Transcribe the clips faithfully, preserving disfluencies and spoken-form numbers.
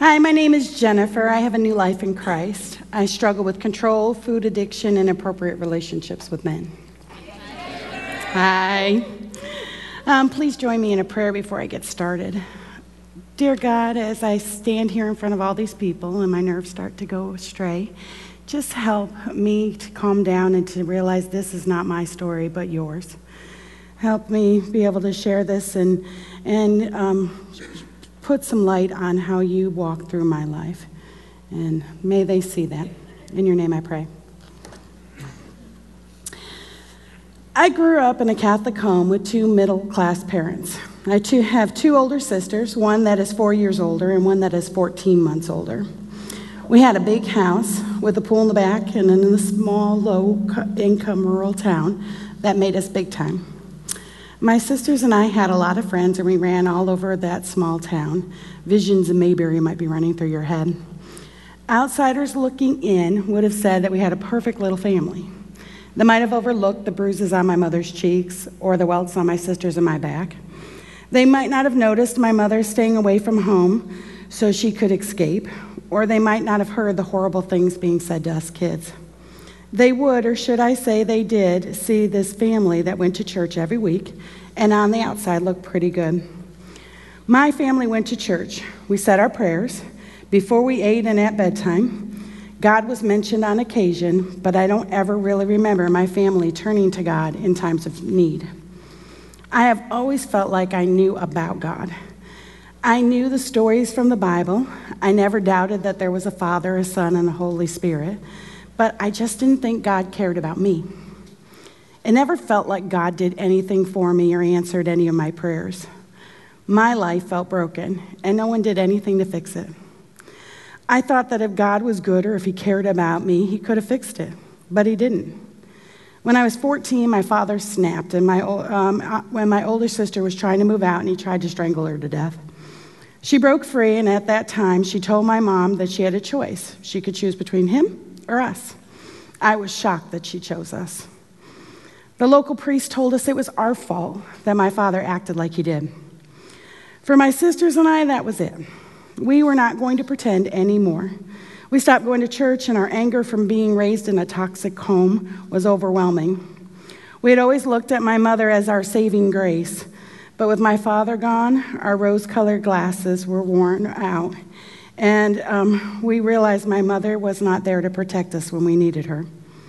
Hi, my name is Jennifer. I have a new life in Christ. I struggle with control, food addiction, and inappropriate relationships with men. Hi. Um, please join me in a prayer before I get started. Dear God, as I stand here in front of all these people and my nerves start to go astray, just help me to calm down and to realize this is not my story, but yours. Help me be able to share this and, and um, put some light on how you walk through my life. And may they see that. In your name I pray. I grew up in a Catholic home with two middle-class parents. I too have two older sisters, one that is four years older and one that is fourteen months older. We had a big house with a pool in the back and in a small, low-income rural town that made us big time. My sisters and I had a lot of friends, and we ran all over that small town. Visions of Mayberry might be running through your head. Outsiders looking in would have said that we had a perfect little family. They might have overlooked the bruises on my mother's cheeks or the welts on my sisters and my back. They might not have noticed my mother staying away from home so she could escape, or they might not have heard the horrible things being said to us kids. They would, or should I say they did, see this family that went to church every week and on the outside looked pretty good. My family went to church. We said our prayers before we ate and at bedtime. God was mentioned on occasion, but I don't ever really remember my family turning to God in times of need. I have always felt like I knew about God. I knew the stories from the Bible. I never doubted that there was a Father, a Son, and a Holy Spirit. But I just didn't think God cared about me. It never felt like God did anything for me or answered any of my prayers. My life felt broken, and no one did anything to fix it. I thought that if God was good or if he cared about me, he could have fixed it, but he didn't. When I was fourteen, my father snapped, and my um, when my older sister was trying to move out, and he tried to strangle her to death. She broke free, and at that time, she told my mom that she had a choice. She could choose between him or us. I was shocked that she chose us. The local priest told us it was our fault that my father acted like he did. For my sisters and I, that was it. We were not going to pretend anymore. We stopped going to church, and our anger from being raised in a toxic home was overwhelming. We had always looked at my mother as our saving grace, but with my father gone, our rose-colored glasses were worn out. And um, we realized my mother was not there to protect us when we needed her.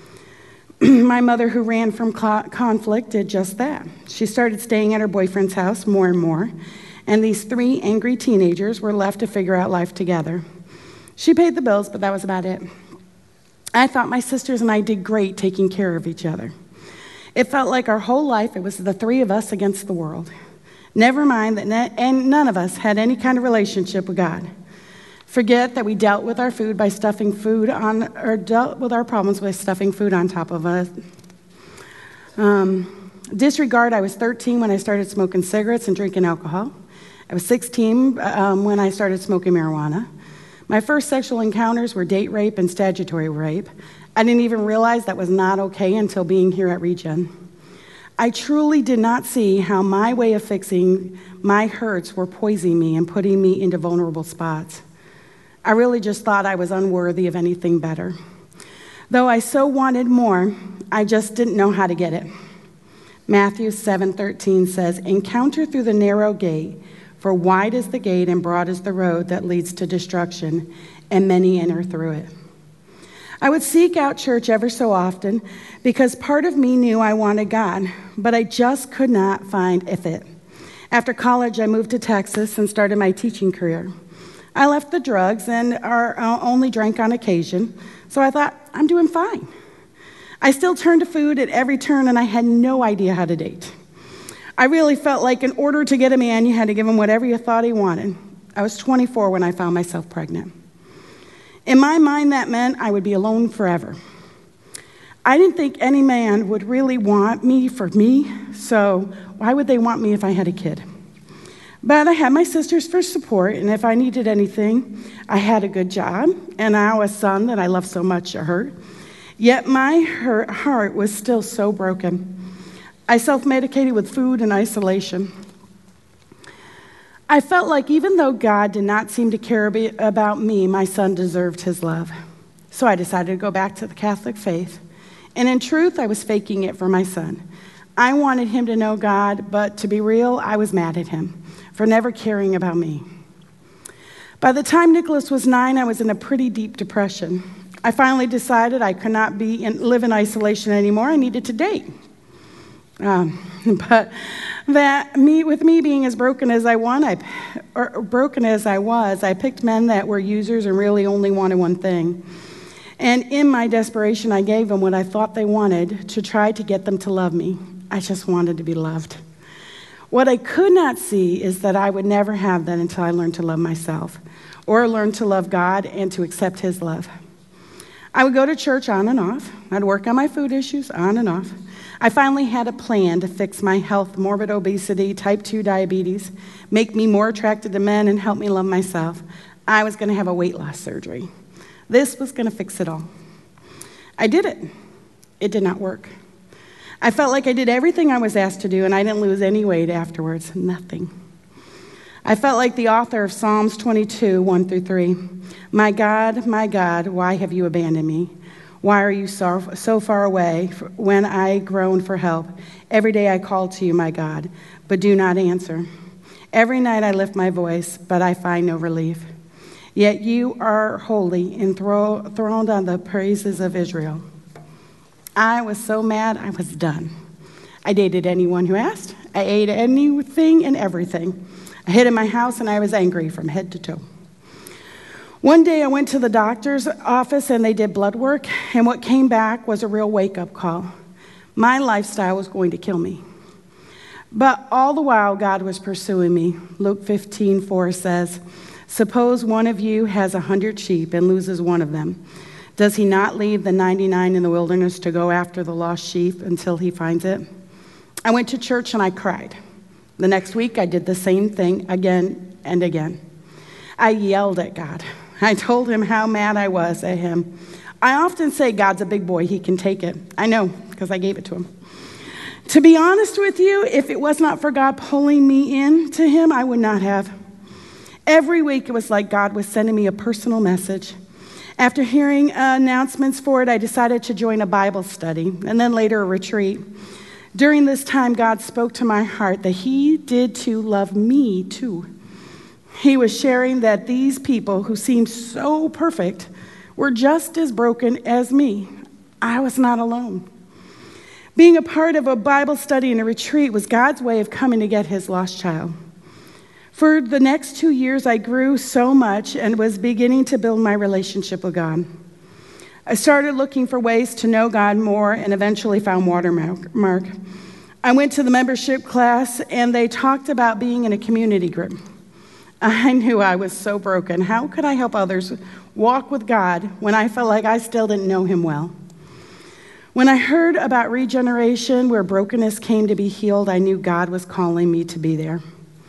My mother, who ran from cl- conflict, did just that. She started staying at her boyfriend's house more and more, and these three angry teenagers were left to figure out life together. She paid the bills, but that was about it. I thought my sisters and I did great taking care of each other. It felt like our whole life, it was the three of us against the world. Never mind that ne- and none of us had any kind of relationship with God. Forget that we dealt with our food by stuffing food on, or dealt with our problems by stuffing food on top of us. Um, disregard, I was thirteen when I started smoking cigarettes and drinking alcohol. I was sixteen um, when I started smoking marijuana. My first sexual encounters were date rape and statutory rape. I didn't even realize that was not okay until being here at Regen. I truly did not see how my way of fixing my hurts were poisoning me and putting me into vulnerable spots. I really just thought I was unworthy of anything better. Though I so wanted more, I just didn't know how to get it. Matthew seven thirteen says, "Encounter through the narrow gate, for wide is the gate and broad is the road that leads to destruction, and many enter through it." I would seek out church ever so often because part of me knew I wanted God, but I just could not find a fit. After college, I moved to Texas and started my teaching career. I left the drugs and are, uh, only drank on occasion, so I thought, I'm doing fine. I still turned to food at every turn, and I had no idea how to date. I really felt like in order to get a man, you had to give him whatever you thought he wanted. I was twenty-four when I found myself pregnant. In my mind, that meant I would be alone forever. I didn't think any man would really want me for me, so why would they want me if I had a kid? But I had my sisters for support, and if I needed anything, I had a good job, and now a son that I love so much to hurt. Yet my hurt, heart was still so broken. I self-medicated with food and isolation. I felt like even though God did not seem to care about me, my son deserved his love. So I decided to go back to the Catholic faith. And in truth, I was faking it for my son. I wanted him to know God, but to be real, I was mad at him for never caring about me. By the time Nicholas was nine, I was in a pretty deep depression. I finally decided I could not be in, live in isolation anymore. I needed to date. Um, but that me, with me being as broken as I want, I, or broken as I was, I picked men that were users and really only wanted one thing. And in my desperation, I gave them what I thought they wanted to try to get them to love me. I just wanted to be loved. What I could not see is that I would never have that until I learned to love myself or learned to love God and to accept his love. I would go to church on and off. I'd work on my food issues on and off. I finally had a plan to fix my health, morbid obesity, type two diabetes, make me more attracted to men, and help me love myself. I was going to have a weight loss surgery. This was going to fix it all. I did it. It did not work. I felt like I did everything I was asked to do, and I didn't lose any weight afterwards. Nothing. I felt like the author of Psalms twenty-two, one through three. My God, my God, why have you abandoned me? Why are you so, so far away when I groan for help? Every day I call to you, my God, but do not answer. Every night I lift my voice, but I find no relief. Yet you are holy, enthroned on the praises of Israel. I was so mad, I was done. I dated anyone who asked. I ate anything and everything. I hid in my house, and I was angry from head to toe. One day I went to the doctor's office and they did blood work, and what came back was a real wake-up call. My lifestyle was going to kill me. But all the while, God was pursuing me. Luke fifteen four says, suppose one of you has a hundred sheep and loses one of them. Does he not leave the ninety-nine in the wilderness to go after the lost sheep until he finds it? I went to church and I cried. The next week, I did the same thing again and again. I yelled at God. I told him how mad I was at him. I often say God's a big boy. He can take it. I know, because I gave it to him. To be honest with you, if it was not for God pulling me in to him, I would not have. Every week, it was like God was sending me a personal message. After hearing uh, announcements for it, I decided to join a Bible study and then later a retreat. During this time, God spoke to my heart that he did to love me too. He was sharing that these people who seemed so perfect were just as broken as me. I was not alone. Being a part of a Bible study and a retreat was God's way of coming to get his lost child. For the next two years, I grew so much and was beginning to build my relationship with God. I started looking for ways to know God more and eventually found Watermark. I went to the membership class and they talked about being in a community group. I knew I was so broken. How could I help others walk with God when I felt like I still didn't know him well? When I heard about regeneration, where brokenness came to be healed, I knew God was calling me to be there.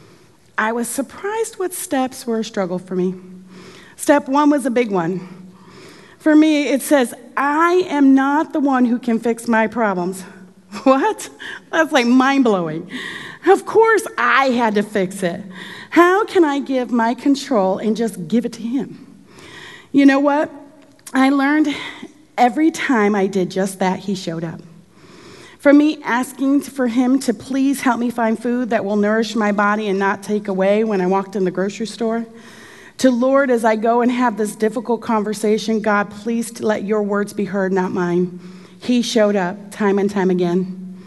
I was surprised what steps were a struggle for me. Step one was a big one. For me, it says, I am not the one who can fix my problems. What? That's like mind-blowing. Of course I had to fix it. How can I give my control and just give it to him? You know what? I learned every time I did just that, he showed up. From me asking for him to please help me find food that will nourish my body and not take away when I walked in the grocery store, to Lord, as I go and have this difficult conversation, God, please let your words be heard, not mine. He showed up time and time again.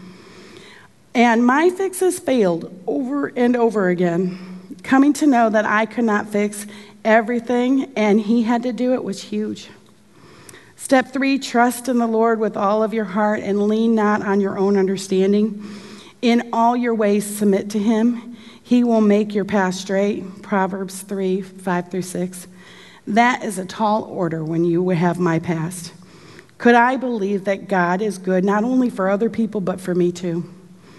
And my fixes failed over and over again. Coming to know that I could not fix everything and he had to do it was huge. Step three, trust in the Lord with all of your heart and lean not on your own understanding. In all your ways, submit to him. He will make your path straight. Proverbs three, five through six. That is a tall order when you have my past. Could I believe that God is good not only for other people, but for me too?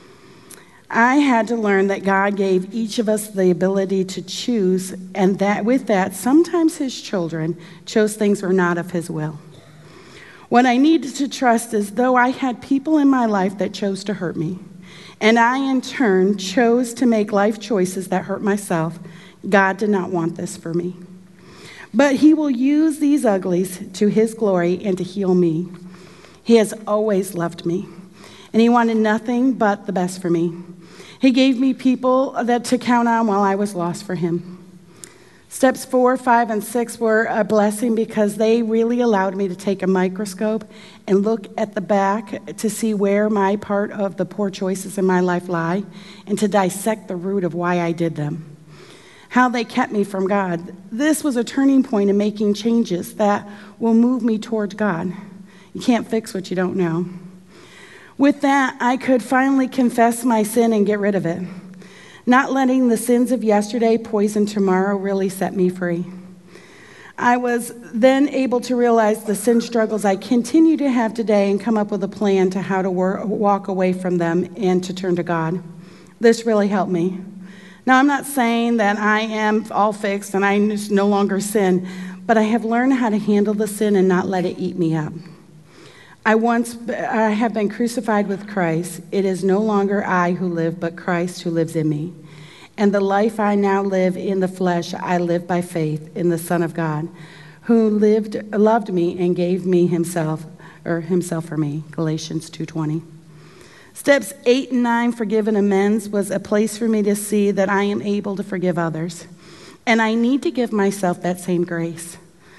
I had to learn that God gave each of us the ability to choose, and that with that, sometimes his children chose things were not of his will. What I needed to trust is though I had people in my life that chose to hurt me, and I in turn chose to make life choices that hurt myself, God did not want this for me. But he will use these uglies to his glory and to heal me. He has always loved me, and he wanted nothing but the best for me. He gave me people that to count on while I was lost for him. Steps four, five, and six were a blessing because they really allowed me to take a microscope and look at the back to see where my part of the poor choices in my life lie and to dissect the root of why I did them, how they kept me from God. This was a turning point in making changes that will move me toward God. You can't fix what you don't know. With that, I could finally confess my sin and get rid of it. Not letting the sins of yesterday poison tomorrow really set me free. I was then able to realize the sin struggles I continue to have today and come up with a plan to how to work, walk away from them and to turn to God. This really helped me. Now, I'm not saying that I am all fixed and I no longer sin, but I have learned how to handle the sin and not let it eat me up. I once I have been crucified with Christ. It is no longer I who live, but Christ who lives in me. And the life I now live in the flesh, I live by faith in the Son of God, who lived, loved me and gave me himself, or himself for me. Galatians two twenty. Steps eight and nine, forgive and amends, was a place for me to see that I am able to forgive others. And I need to give myself that same grace.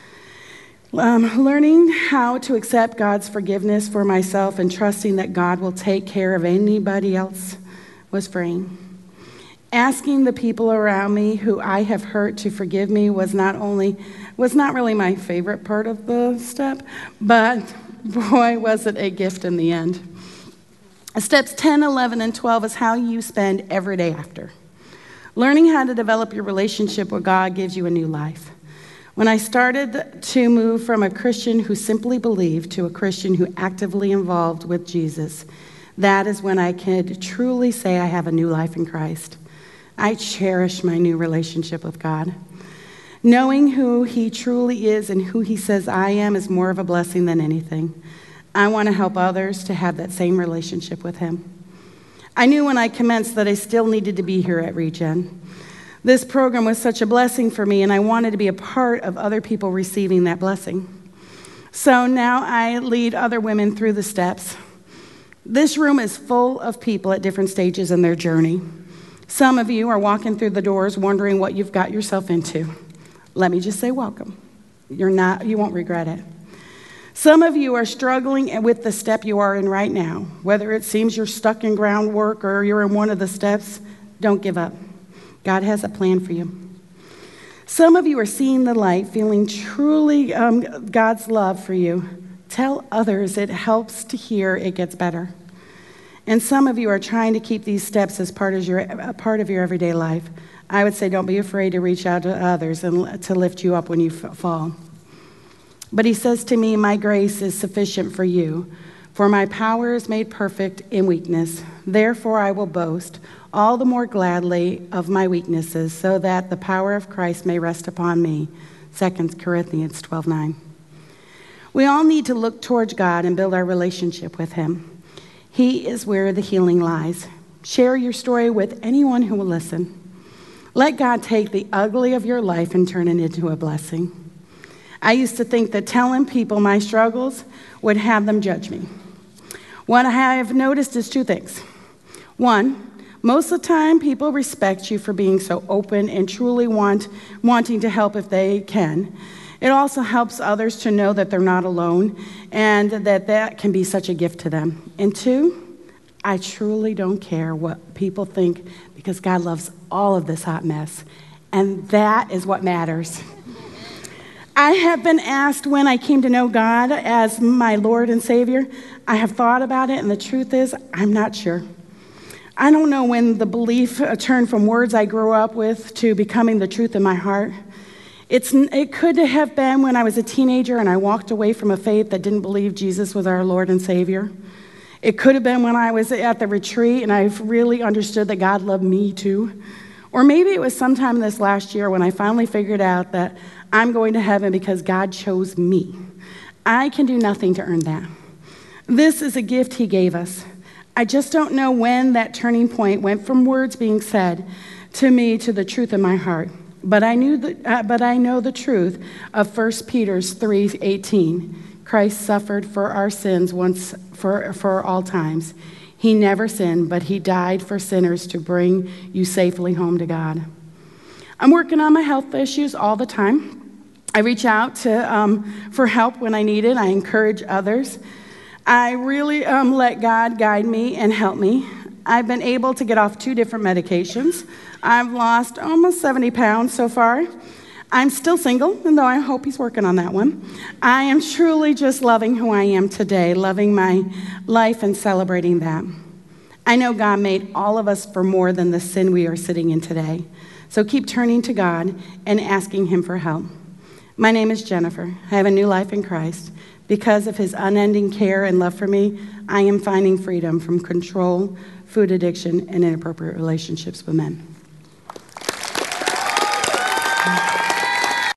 Um, learning how to accept God's forgiveness for myself and trusting that God will take care of anybody else was freeing. Asking the people around me who I have hurt to forgive me was not only was not really my favorite part of the step, but boy, was it a gift in the end. Steps ten, eleven, and twelve is how you spend every day after. Learning how to develop your relationship with God gives you a new life. When I started to move from a Christian who simply believed to a Christian who actively involved with Jesus, that is when I could truly say I have a new life in Christ. I cherish my new relationship with God. Knowing who he truly is and who he says I am is more of a blessing than anything. I want to help others to have that same relationship with him. I knew when I commenced that I still needed to be here at Regen. This program was such a blessing for me, and I wanted to be a part of other people receiving that blessing. So now I lead other women through the steps. This room is full of people at different stages in their journey. Some of you are walking through the doors wondering what you've got yourself into. Let me just say welcome. You're not, you won't regret it. Some of you are struggling with the step you are in right now. Whether it seems you're stuck in groundwork or you're in one of the steps, don't give up. God has a plan for you. Some of you are seeing the light, feeling truly um, God's love for you. Tell others. It helps to hear it gets better. And some of you are trying to keep these steps as part of your, a part of your everyday life. I would say don't be afraid to reach out to others and to lift you up when you f- fall. But he says to me, my grace is sufficient for you, for my power is made perfect in weakness. Therefore I will boast all the more gladly of my weaknesses, so that the power of Christ may rest upon me. Second Corinthians twelve nine. We all need to look towards God and build our relationship with him. He is where the healing lies. Share your story with anyone who will listen. Let God take the ugly of your life and turn it into a blessing. I used to think that telling people my struggles would have them judge me. What I have noticed is two things. One, most of the time people respect you for being so open and truly want wanting to help if they can. It also helps others to know that they're not alone and that that can be such a gift to them. And two, I truly don't care what people think because God loves all of this hot mess. And that is what matters. I have been asked when I came to know God as my Lord and Savior. I have thought about it, and the truth is, I'm not sure. I don't know when the belief turned from words I grew up with to becoming the truth in my heart. It's, it could have been when I was a teenager and I walked away from a faith that didn't believe Jesus was our Lord and Savior. It could have been when I was at the retreat and I really understood that God loved me too. Or maybe it was sometime this last year when I finally figured out that I'm going to heaven because God chose me. I can do nothing to earn that. This is a gift he gave us. I just don't know when that turning point went from words being said to me to the truth in my heart. But I knew the, uh, but I know the truth of First Peter three eighteen. Christ suffered for our sins once for, for all times. He never sinned, but he died for sinners to bring you safely home to God. I'm working on my health issues all the time. I reach out to um, for help when I need it. I encourage others. I really um, let God guide me and help me. I've been able to get off two different medications. I've lost almost seventy pounds so far. I'm still single, and though I hope he's working on that one. I am truly just loving who I am today, loving my life and celebrating that. I know God made all of us for more than the sin we are sitting in today. So keep turning to God and asking him for help. My name is Jennifer. I have a new life in Christ. Because of his unending care and love for me, I am finding freedom from control, food addiction, and inappropriate relationships with men.